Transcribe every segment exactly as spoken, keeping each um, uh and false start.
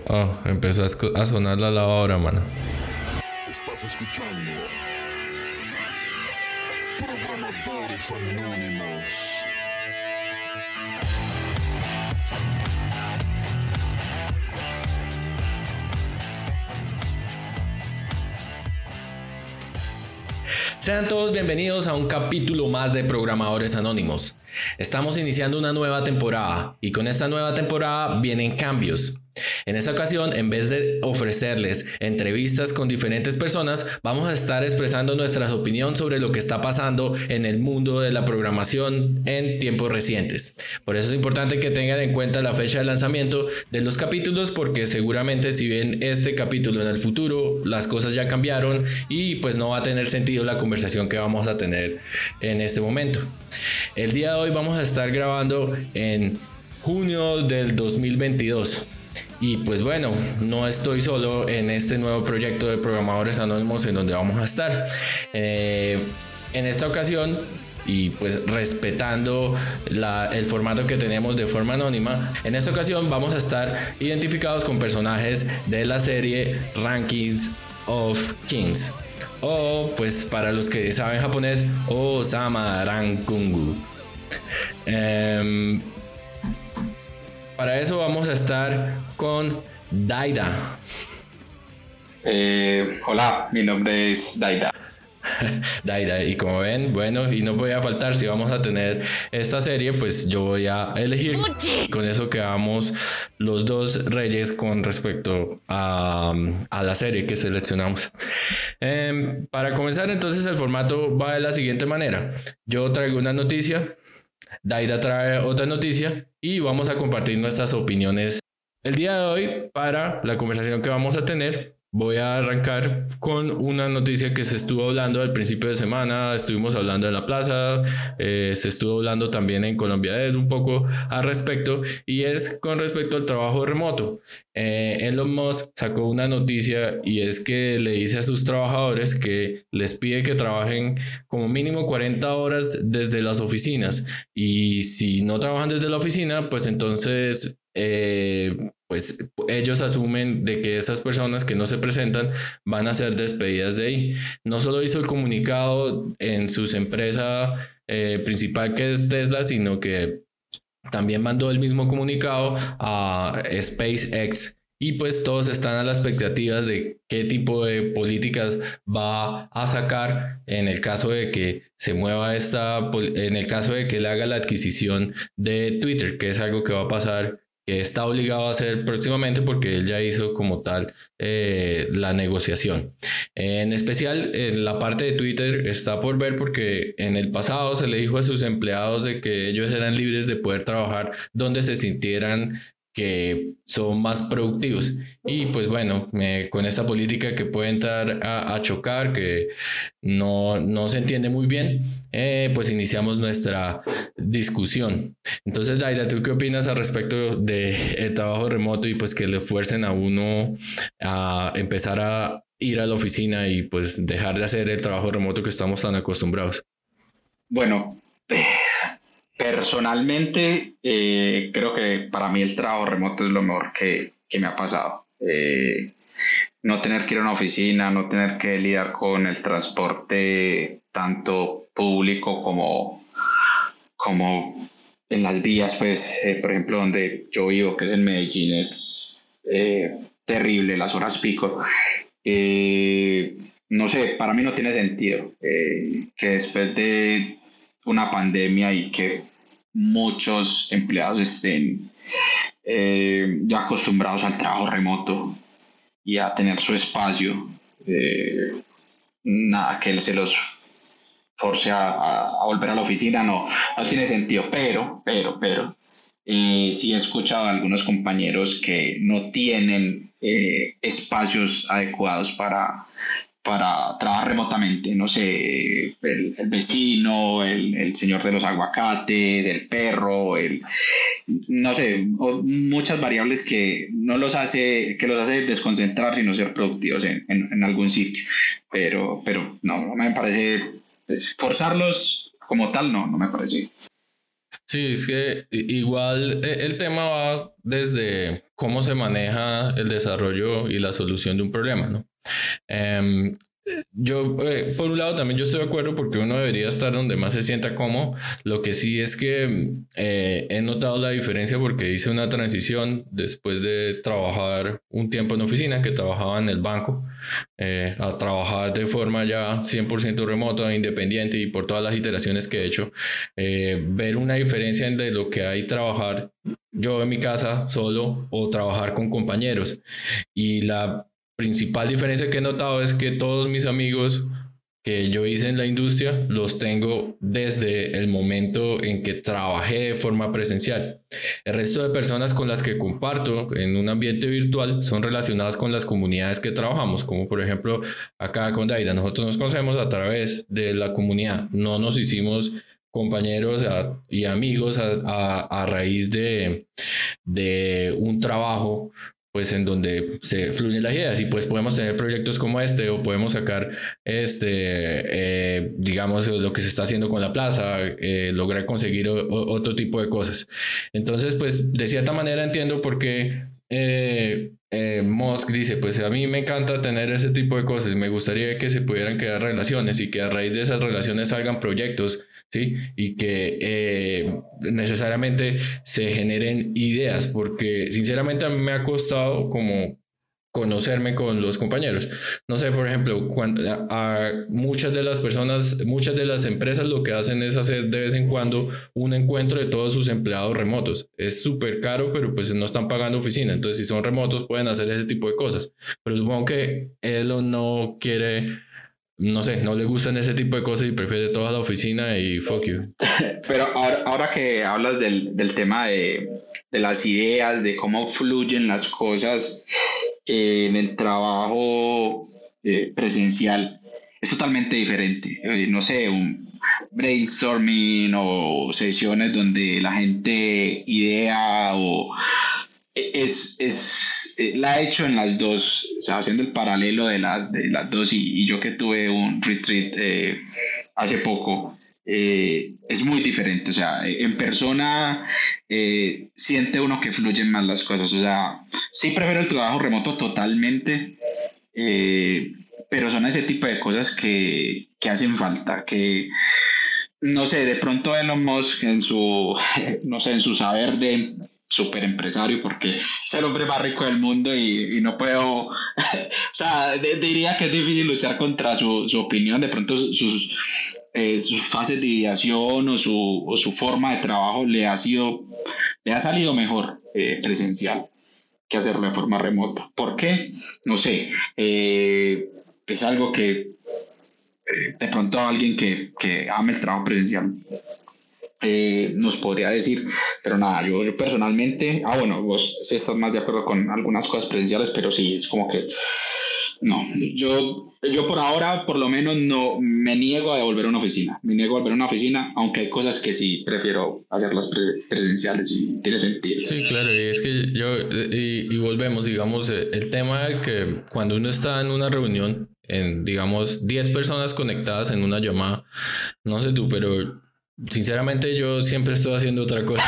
Oh, empezó a, escu- a sonar la lavadora, mano. Estás escuchando Programadores Anónimos. Sean todos bienvenidos a un capítulo más de Programadores Anónimos. Estamos iniciando una nueva temporada y con esta nueva temporada vienen cambios. En esta ocasión, en vez de ofrecerles entrevistas con diferentes personas, vamos a estar expresando nuestra opinión sobre lo que está pasando en el mundo de la programación en tiempos recientes. Por eso es importante que tengan en cuenta la fecha de lanzamiento de los capítulos, porque seguramente si ven este capítulo en el futuro, las cosas ya cambiaron y pues no va a tener sentido la conversación que vamos a tener en este momento. El día de hoy vamos a estar grabando en junio del dos mil veintidós. Y pues bueno, no estoy solo en este nuevo proyecto de Programadores Anónimos en donde vamos a estar. Eh, en esta ocasión, y pues respetando la, el formato que tenemos de forma anónima, en esta ocasión vamos a estar identificados con personajes de la serie Rankings of Kings. O pues para los que saben japonés, Osama Rankungu. Eh, Para eso vamos a estar con Daida. Eh, hola, mi nombre es Daida. Daida, y como ven, bueno, y no podía faltar, si vamos a tener esta serie, pues yo voy a elegir. Con eso quedamos los dos reyes con respecto a, a la serie que seleccionamos. Eh, para comenzar, entonces, el formato va de la siguiente manera. Yo traigo una noticia, Daida trae otra noticia y vamos a compartir nuestras opiniones. El día de hoy, para la conversación que vamos a tener, voy a arrancar con una noticia que se estuvo hablando al principio de semana. Estuvimos hablando en la plaza, eh, se estuvo hablando también en Colombia un poco al respecto, y es con respecto al trabajo remoto. eh, Elon Musk sacó una noticia y es que le dice a sus trabajadores que les pide que trabajen como mínimo cuarenta horas desde las oficinas, y si no trabajan desde la oficina, pues entonces eh, pues ellos asumen de que esas personas que no se presentan van a ser despedidas de ahí. No solo hizo el comunicado en su empresa eh, principal, que es Tesla, sino que también mandó el mismo comunicado a SpaceX, y pues todos están a las expectativas de qué tipo de políticas va a sacar en el caso de que se mueva esta, en el caso de que él haga la adquisición de Twitter, que es algo que va a pasar, que está obligado a hacer próximamente porque él ya hizo como tal eh, la negociación. En especial, en la parte de Twitter está por ver, porque en el pasado se le dijo a sus empleados de que ellos eran libres de poder trabajar donde se sintieran que son más productivos, y pues bueno, eh, con esta política que puede entrar a, a chocar, que no, no se entiende muy bien, eh, pues iniciamos nuestra discusión. Entonces, Daida, ¿tú qué opinas al respecto del trabajo remoto y pues que le fuercen a uno a empezar a ir a la oficina y pues dejar de hacer el trabajo remoto que estamos tan acostumbrados? Bueno, eh, personalmente eh, creo que para mí el trabajo remoto es lo mejor que, que me ha pasado. Eh, no tener que ir a una oficina, no tener que lidiar con el transporte tanto público como, como en las vías, pues eh, por ejemplo donde yo vivo, que es en Medellín, es eh, terrible las horas pico. Eh, no sé, para mí no tiene sentido eh, que después de una pandemia y que muchos empleados estén eh, ya acostumbrados al trabajo remoto y a tener su espacio, eh, nada, que se los force a, a, a volver a la oficina, no, no tiene sentido, pero, pero, pero, eh, sí he escuchado a algunos compañeros que no tienen eh, espacios adecuados para para trabajar remotamente, no sé, el, el vecino, el, el señor de los aguacates, el perro, el, no sé, muchas variables que no los hace, que los hace desconcentrar sino ser productivos en, en, en algún sitio, pero, pero no, no me parece, pues, forzarlos como tal, no, no me parece. Sí, es que igual el tema va desde cómo se maneja el desarrollo y la solución de un problema, ¿no? Um, yo, eh, por un lado, también yo estoy de acuerdo porque uno debería estar donde más se sienta cómodo. Lo que sí es que eh, he notado la diferencia porque hice una transición después de trabajar un tiempo en oficina, que trabajaba en el banco, eh, a trabajar de forma ya cien por ciento remota, independiente, y por todas las iteraciones que he hecho, eh, ver una diferencia entre lo que hay trabajar yo en mi casa solo o trabajar con compañeros. Y la principal diferencia que he notado es que todos mis amigos que yo hice en la industria los tengo desde el momento en que trabajé de forma presencial. El resto de personas con las que comparto en un ambiente virtual son relacionadas con las comunidades que trabajamos, como por ejemplo acá con Daida. Nosotros nos conocemos a través de la comunidad, no nos hicimos compañeros a, y amigos a, a, a raíz de, de un trabajo pues en donde se fluyen las ideas, y pues podemos tener proyectos como este o podemos sacar este eh, digamos lo que se está haciendo con la plaza, eh, lograr conseguir o, o, otro tipo de cosas. Entonces pues de cierta manera entiendo por qué eh, eh, Musk dice, pues a mí me encanta tener ese tipo de cosas, me gustaría que se pudieran crear relaciones y que a raíz de esas relaciones salgan proyectos, ¿sí? Y que eh, necesariamente se generen ideas, porque sinceramente a mí me ha costado como conocerme con los compañeros. No sé, por ejemplo, cuando, a, a muchas de las personas, muchas de las empresas lo que hacen es hacer de vez en cuando un encuentro de todos sus empleados remotos. Es súper caro, pero pues no están pagando oficina. Entonces, si son remotos, pueden hacer ese tipo de cosas. Pero supongo que Elon no quiere, no sé, no le gustan ese tipo de cosas y prefiere toda la oficina y fuck you. Pero ahora, ahora que hablas del, del tema de, de las ideas, de cómo fluyen las cosas eh, en el trabajo eh, presencial, es totalmente diferente. Eh, no sé, un brainstorming o sesiones donde la gente idea o... Es, es, la he hecho en las dos, o sea, haciendo el paralelo de, la, de las dos, y, y yo que tuve un retreat eh, hace poco, eh, es muy diferente. O sea, en persona eh, siente uno que fluyen más las cosas. O sea, sí prefiero el trabajo remoto totalmente, eh, pero son ese tipo de cosas que, que hacen falta, que no sé, de pronto Elon Musk en su, no sé, en su saber de súper empresario, porque es el hombre más rico del mundo y, y no puedo, o sea, de, diría que es difícil luchar contra su, su opinión. De pronto sus, eh, sus fases de ideación o su, o su forma de trabajo le ha sido, le ha salido mejor eh, presencial que hacerlo de forma remota. ¿Por qué? No sé, eh, es algo que eh, de pronto alguien que, que ame el trabajo presencial Eh, nos podría decir, pero nada, yo, yo personalmente, ah bueno, vos sí estás más de acuerdo con algunas cosas presenciales, pero sí, es como que no, yo, yo por ahora por lo menos no me niego a volver a una oficina, me niego a volver a una oficina, aunque hay cosas que sí prefiero hacerlas pre- presenciales y tiene sentido. Sí, claro, y es que yo, y, y volvemos, digamos, el tema de que cuando uno está en una reunión, en digamos diez personas conectadas en una llamada, no sé tú, pero sinceramente yo siempre estoy haciendo otra cosa.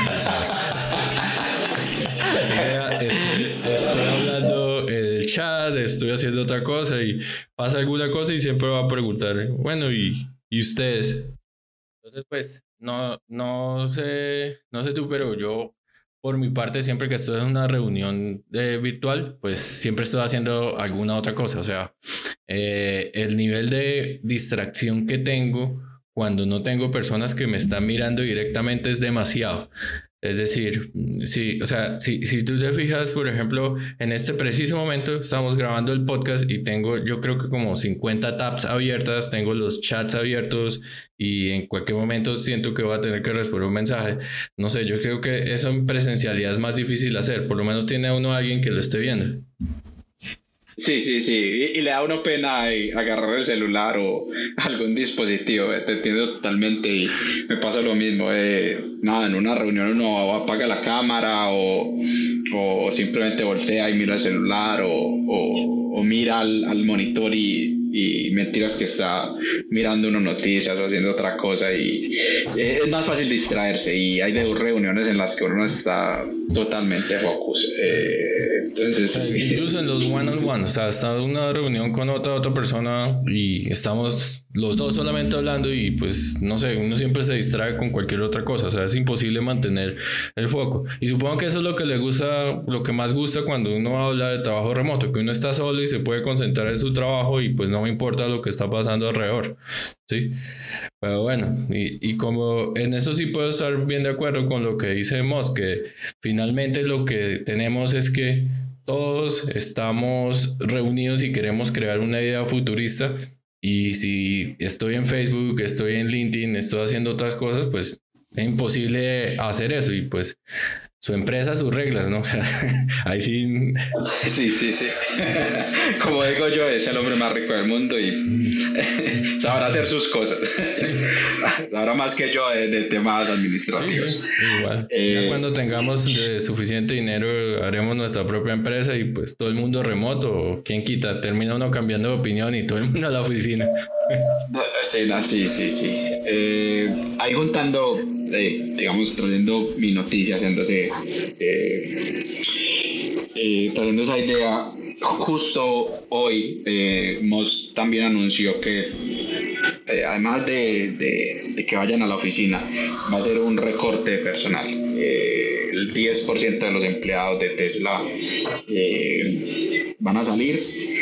O sea, estoy, estoy hablando en el chat, estoy haciendo otra cosa y pasa alguna cosa y siempre va a preguntar, bueno, ¿y, y ustedes? Entonces, pues, no, no sé, no sé tú, pero yo, por mi parte, siempre que estoy en una reunión eh, virtual, pues siempre estoy haciendo alguna otra cosa. O sea, eh, el nivel de distracción que tengo cuando no tengo personas que me están mirando directamente es demasiado. Es decir, sí, o sea, si, si tú te fijas, por ejemplo, en este preciso momento estamos grabando el podcast y tengo, yo creo que como cincuenta tabs abiertas, tengo los chats abiertos y en cualquier momento siento que voy a tener que responder un mensaje. No sé, yo creo que eso en presencialidad es más difícil hacer, por lo menos tiene a uno alguien que lo esté viendo. Sí, sí, sí, y, y le da a uno pena eh, agarrar el celular o algún dispositivo, eh, te entiendo totalmente y me pasa lo mismo. Eh, nada, en una reunión uno apaga la cámara o, o simplemente voltea y mira el celular o, o, o mira al, al monitor y y mentiras que está mirando unas noticias o haciendo otra cosa y eh, es más fácil distraerse y hay de reuniones en las que uno está totalmente focus. Eh, entonces... Incluso en los one on one, o sea, está en una reunión con otra, otra persona y estamos los dos solamente hablando y pues no sé, uno siempre se distrae con cualquier otra cosa, o sea, es imposible mantener el foco. Y supongo que eso es lo que le gusta, lo que más gusta cuando uno habla de trabajo remoto, que uno está solo y se puede concentrar en su trabajo y pues no me importa lo que está pasando alrededor, ¿sí? Pero bueno, y, y como en eso sí puedo estar bien de acuerdo con lo que dice Musk, que finalmente lo que tenemos es que todos estamos reunidos y queremos crear una idea futurista. Y si estoy en Facebook, estoy en LinkedIn, estoy haciendo otras cosas, pues es imposible hacer eso. Y pues su empresa, sus reglas, ¿no? O sea, ahí sí... Sí, sí, sí. Como digo yo, es el hombre más rico del mundo y sabrá hacer sus cosas. Sí. Sabrá más que yo de, de temas administrativos. Sí, sí. Igual. Eh, ya cuando tengamos de suficiente dinero, haremos nuestra propia empresa y pues todo el mundo remoto. O quién quita, termina uno cambiando de opinión y todo el mundo a la oficina. Sí, no, sí, sí, sí. Eh, ahí juntando... Eh, digamos, trayendo mi noticia, haciéndose, eh, eh, trayendo esa idea, justo hoy eh, Musk también anunció que eh, además de, de, de que vayan a la oficina, va a ser un recorte de personal. Eh, el diez por ciento de los empleados de Tesla eh, van a salir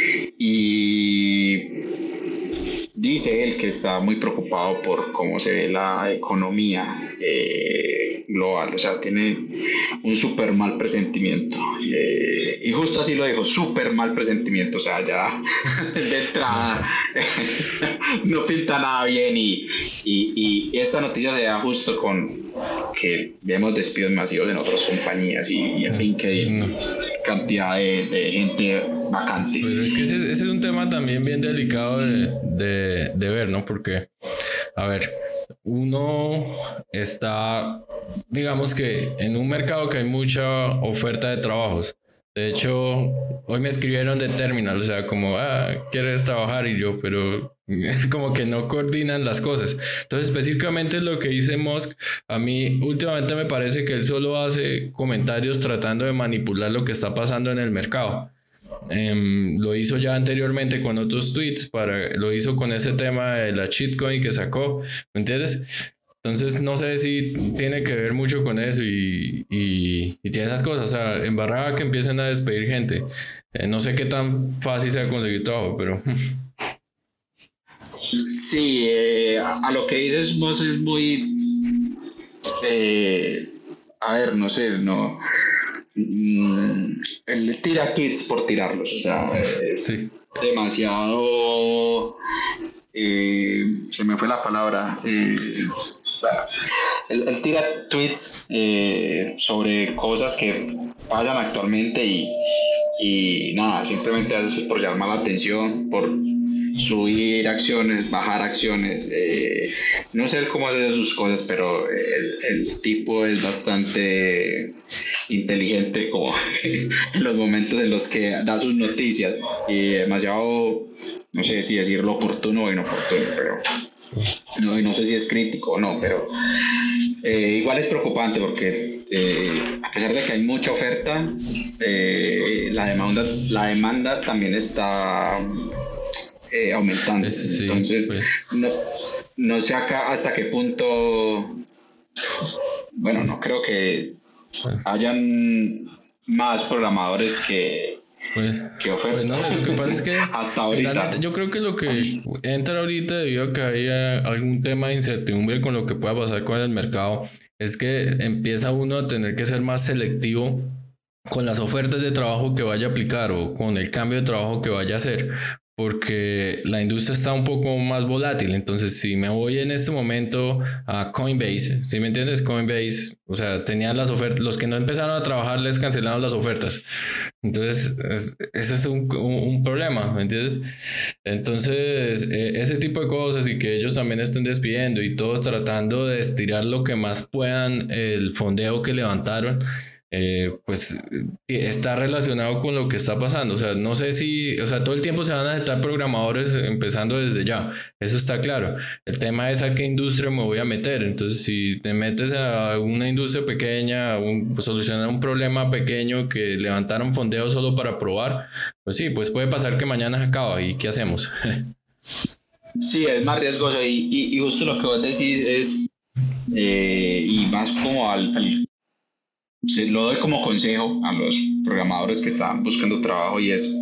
y dice él que está muy preocupado por cómo se ve la economía eh, global, o sea, tiene un súper mal presentimiento. Eh, y justo así lo dijo, súper mal presentimiento, o sea, ya de entrada no pinta nada bien y, y, y esta noticia se da justo con que vemos despidos masivos en otras compañías y, y en LinkedIn cantidad de, de gente vacante. Pero es que ese, ese es un tema también bien delicado de, de, de ver, ¿no? Porque, a ver, uno está, digamos que en un mercado que hay mucha oferta de trabajos. De hecho, hoy me escribieron de Terminal, o sea, como, ah, ¿quieres trabajar? Y yo, pero como que no coordinan las cosas. Entonces, específicamente lo que dice Musk, a mí últimamente me parece que él solo hace comentarios tratando de manipular lo que está pasando en el mercado. Um, lo hizo ya anteriormente con otros tweets, para, lo hizo con ese tema de la shitcoin que sacó, ¿me entiendes? Entonces no sé si tiene que ver mucho con eso y, y, y tiene esas cosas, o sea, embarrada que empiecen a despedir gente. Eh, no sé qué tan fácil sea conseguir trabajo, pero... Sí, eh, a, a lo que dices vos es muy... Eh, a ver, no sé, no... Mm, él tira kits por tirarlos, o sea, es sí. demasiado... Eh, se me fue la palabra... Eh, Él, él tira tweets eh, sobre cosas que pasan actualmente y, y nada, simplemente hace eso por llamar la atención, por subir acciones, bajar acciones. Eh, no sé cómo hace sus cosas, pero el, el tipo es bastante inteligente como en los momentos en los que da sus noticias y demasiado, no sé si decirlo oportuno o inoportuno, pero... No, no sé si es crítico o no, pero eh, igual es preocupante porque eh, a pesar de que hay mucha oferta, eh, la demanda, la demanda también está eh, aumentando. Sí, entonces, pues. no, no sé acá hasta qué punto, bueno, no creo que hayan más programadores que Pues, pues no sé, lo que pasa es que hasta ahorita yo creo que lo que entra ahorita debido a que haya algún tema de incertidumbre con lo que pueda pasar con el mercado es que empieza uno a tener que ser más selectivo con las ofertas de trabajo que vaya a aplicar o con el cambio de trabajo que vaya a hacer, porque la industria está un poco más volátil. Entonces, si me voy en este momento a Coinbase, ¿sí me entiendes? Coinbase, o sea, tenían las ofertas, los que no empezaron a trabajar les cancelaron las ofertas. Entonces, es, eso es un, un, un problema, ¿me entiendes? Entonces, eh, ese tipo de cosas y que ellos también estén despidiendo y todos tratando de estirar lo que más puedan el fondeo que levantaron, eh, pues está relacionado con lo que está pasando. O sea, no sé si, o sea, todo el tiempo se van a necesitar programadores empezando desde ya, eso está claro. El tema es a qué industria me voy a meter. Entonces, si te metes a una industria pequeña, un, pues, solucionar un problema pequeño que levantaron fondeo solo para probar, pues sí, pues puede pasar que mañana se acaba. ¿Y qué hacemos? Sí, es más riesgoso y, y, y justo lo que vos decís es, eh, y más como al, al se lo doy como consejo a los programadores que están buscando trabajo, y es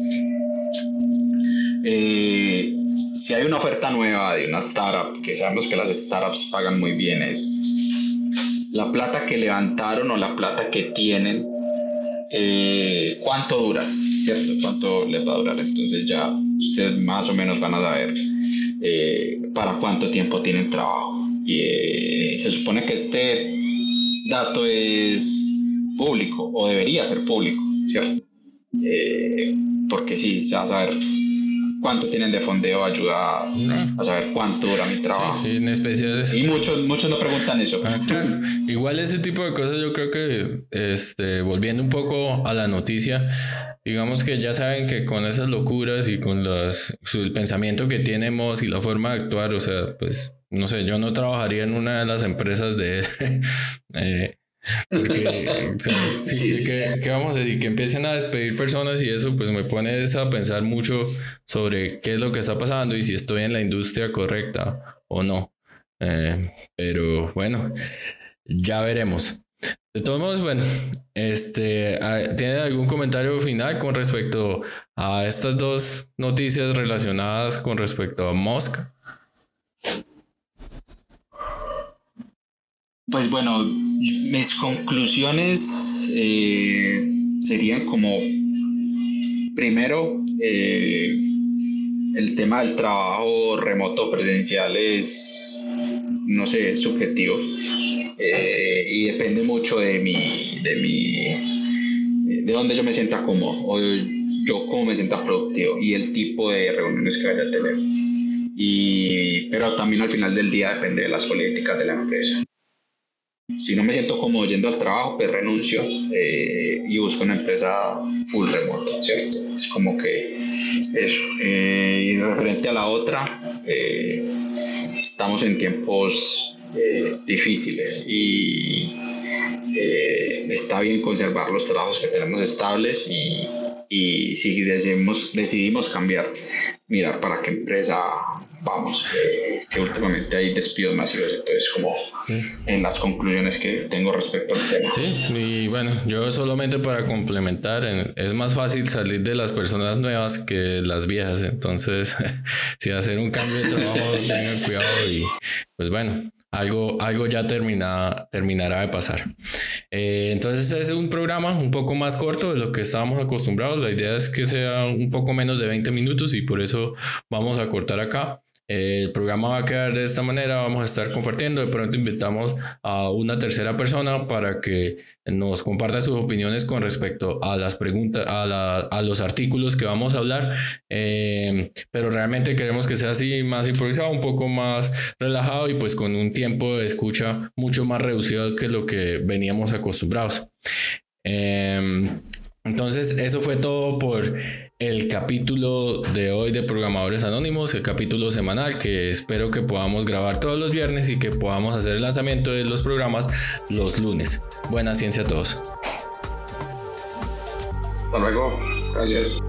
eh, si hay una oferta nueva de una startup, que sabemos que las startups pagan muy bien, es la plata que levantaron o la plata que tienen, eh, cuánto dura, ¿cierto? Cuánto les va a durar. Entonces ya ustedes más o menos van a saber eh, para cuánto tiempo tienen trabajo. Y eh, se supone que este dato es público, o debería ser público, ¿cierto? Eh, porque sí, se va a saber cuánto tienen de fondeo, ayuda a saber cuánto dura mi trabajo. Sí, en especial eso. Y muchos, muchos no preguntan eso. Ah, claro. Igual ese tipo de cosas, yo creo que, este, volviendo un poco a la noticia, digamos que ya saben que con esas locuras y con las, el pensamiento que tenemos y la forma de actuar, o sea, pues, no sé, yo no trabajaría en una de las empresas de... eh, porque o sea, sí, sí, ¿qué, ¿qué vamos a hacer? Y que empiecen a despedir personas y eso pues me pone a pensar mucho sobre qué es lo que está pasando y si estoy en la industria correcta o no, eh, pero bueno, ya veremos. De todos modos, bueno, este, ¿tienen algún comentario final con respecto a estas dos noticias relacionadas con respecto a Musk? Pues bueno, mis conclusiones eh, serían como, primero, eh, el tema del trabajo remoto presencial es, no sé, subjetivo, eh, y depende mucho de mi, de mi, de dónde yo me sienta cómodo, o yo cómo me sienta productivo y el tipo de reuniones que vaya a tener. Y, pero también al final del día depende de las políticas de la empresa. Si no me siento cómodo yendo al trabajo, pues renuncio eh, y busco una empresa full remoto, ¿cierto? Es como que eso. Eh, y referente a la otra, eh, estamos en tiempos eh, difíciles y eh, está bien conservar los trabajos que tenemos estables y, y si decidimos, decidimos cambiar, mirar para qué empresa vamos, eh, que últimamente hay despidos masivos, entonces como sí. En las conclusiones que tengo respecto al tema. Sí, y bueno, yo solamente para complementar, es más fácil salir de las personas nuevas que las viejas, entonces si hacer un cambio de trabajo, tengan cuidado y pues bueno, algo, algo ya termina, terminará de pasar. Eh, entonces es un programa un poco más corto de lo que estábamos acostumbrados, la idea es que sea un poco menos de veinte minutos y por eso vamos a cortar acá. El programa va a quedar de esta manera, vamos a estar compartiendo, de pronto invitamos a una tercera persona para que nos comparta sus opiniones con respecto a las preguntas, a, la, a los artículos que vamos a hablar, eh, pero realmente queremos que sea así más improvisado, un poco más relajado y pues con un tiempo de escucha mucho más reducido que lo que veníamos acostumbrados. Eh, entonces eso fue todo por el capítulo de hoy de Programadores Anónimos, el capítulo semanal que espero que podamos grabar todos los viernes y que podamos hacer el lanzamiento de los programas los lunes. Buena ciencia a todos. Hasta luego. Gracias.